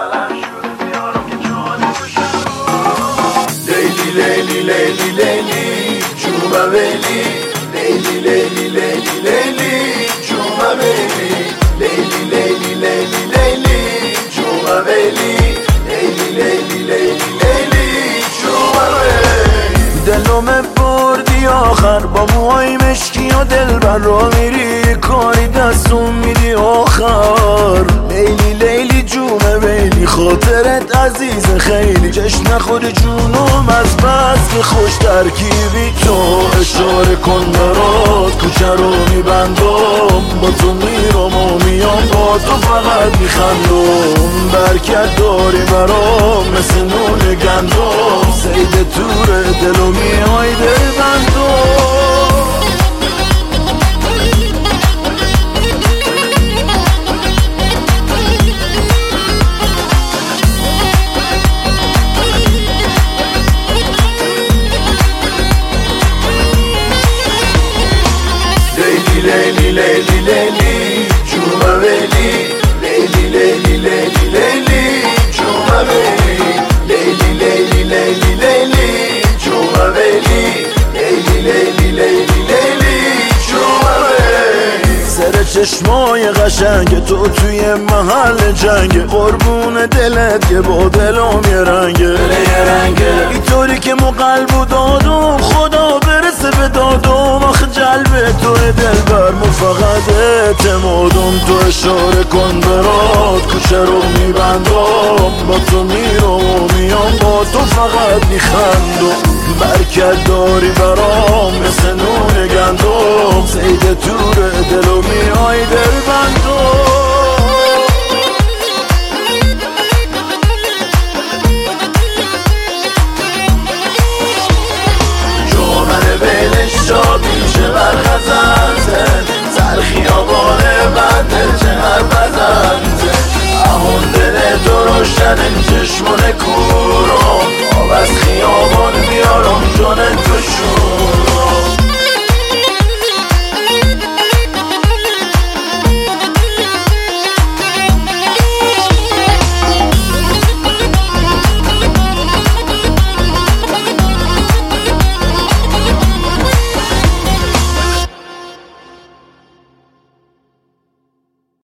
لیلی لیلی لیلی لیلی جوما ویلی، لیلی لیلی لیلی لیلی جوما ویلی، لیلی لیلی لیلی لیلی جوما ویلی، لیلی لیلی لیلی لیلی جوما ویلی. دلم بردی آخر با موهای مشکی و دلبر را میری کاری دستون میدی آخر. لیلی لیلی جومه ویلی خاطرت عزیز خیلی، جشن نخوری جونم از بس که خوش ترکیبی. تو اشاره کن برات کوچه رو میبندم، با تو میرم و میام با تو فقط میخندم. برکت داری برام مثل نون گندم، سید تور دل و میای دل بندم. لیلی لیلی لیلی جوما ویلی، لیلی لیلی لیلی لیلی جوما ویلی، لیلی لیلی لیلی لیلی جوما ویلی، لیلی لیلی لیلی لیلی جوما ویلی. سر چشمای قشنگ تو توی محل جنگ، قربون دلت که با دلم یه رنگه، اینطوری که مو قلبو دادم خدا برسه به دادم. آخه جلب تو دلبر مو فقط اعتمادم. تو اشاره کن برات کوچه رو میبندم، با تو میرم و میام با تو فقط میخندم. برکت داری برام مثل نون گندم، سید تور دل و میای دل بندم.